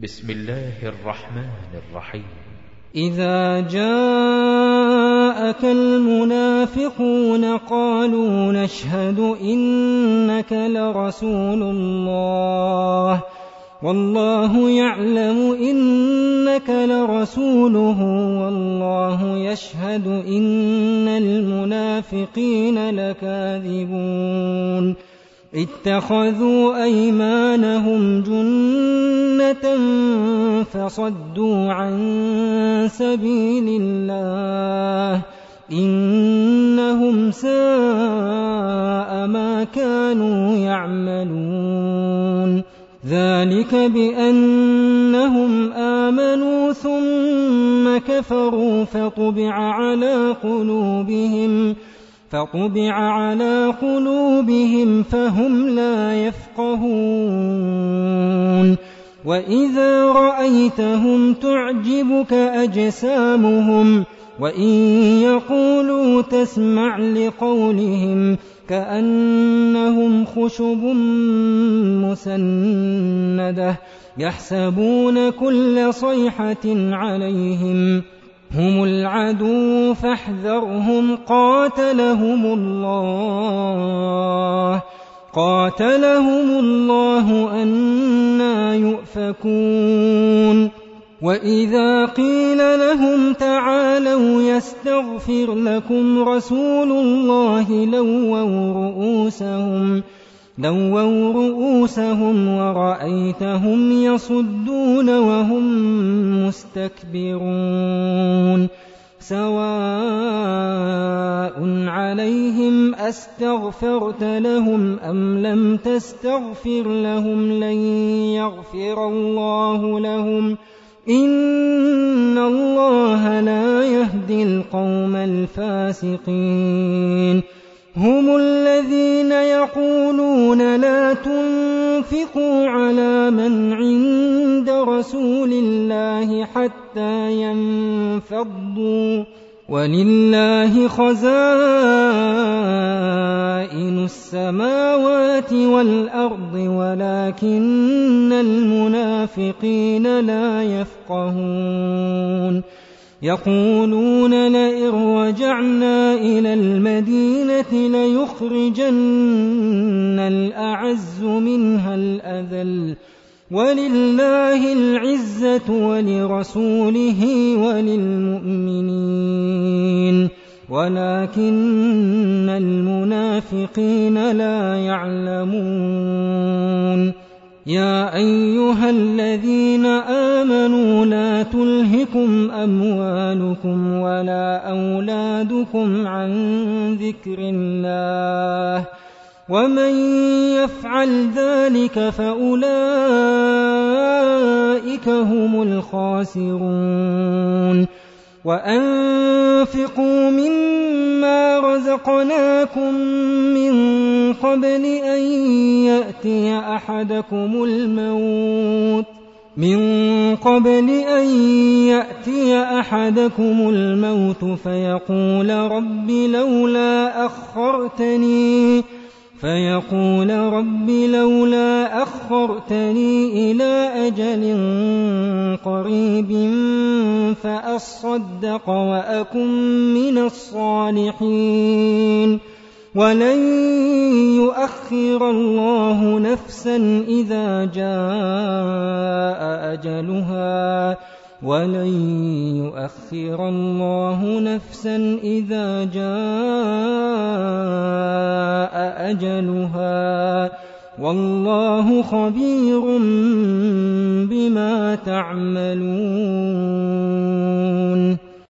بسم الله الرحمن الرحيم. إذا جاءك المنافقون قالوا نشهد إنك لرسول الله والله يعلم إنك لرسوله والله يشهد إن المنافقين لكاذبون اتخذوا أيمانهم جنة فصدوا عن سبيل الله إنهم ساء ما كانوا يعملون ذلك بأنهم آمنوا ثم كفروا فطبع على قلوبهم فهم لا يفقهون وإذا رأيتهم تعجبك أجسامهم وإن يقولوا تسمع لقولهم كأنهم خشب مسندة يحسبون كل صيحة عليهم هم العدو فاحذرهم قاتلهم الله أنى يؤفكون وإذا قيل لهم تعالوا يستغفر لكم رسول الله لووا رؤوسهم ورأيتهم يصدون وهم مستكبرون سواء عليهم أستغفرت لهم أم لم تستغفر لهم لن يغفر الله لهم إن الله لا يهدي القوم الفاسقين هم الذين يقولون لا تنفقوا على من عند رسول الله حتى ينفضوا ولله خزائن السماوات والأرض ولكن المنافقين لا يفقهون يقولون لئن رجعنا إلى المدينة ليخرجن الأعز منها الأذل ولله العزة ولرسوله وللمؤمنين ولكن المنافقين لا يعلمون يا أيها الذين آمنوا لا تلهكم أموالكم ولا أولادكم عن ذكر الله ومن يفعل ذلك فأولئك هم الخاسرون وأنفقوا مما رزقناكم من قبل أن يأتي أحدكم الموت فيقول رب لولا أخرتني إلى أجل قريب فأصدق وأكن من الصالحين ولن يؤخر الله نفسا إذا جاء أجلها والله خبير بما تعملون.